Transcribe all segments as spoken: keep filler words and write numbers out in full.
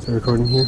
Is it recording here?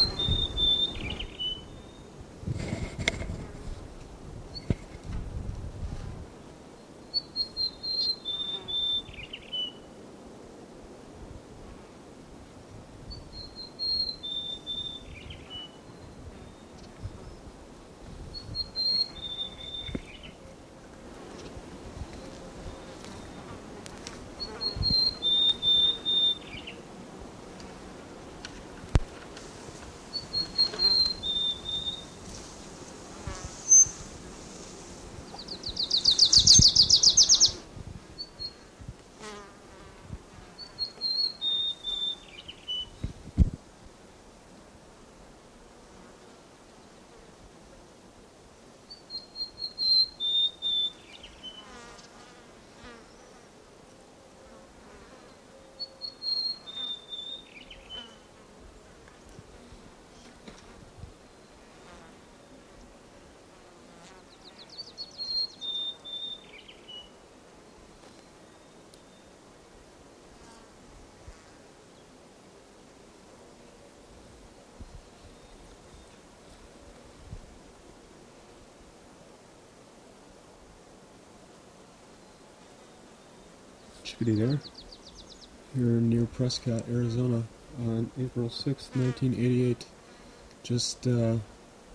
Chickadee there, here near Prescott, Arizona, on April sixth, nineteen eighty-eight, just uh,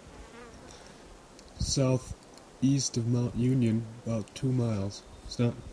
southeast of Mount Union, about two miles. Stop.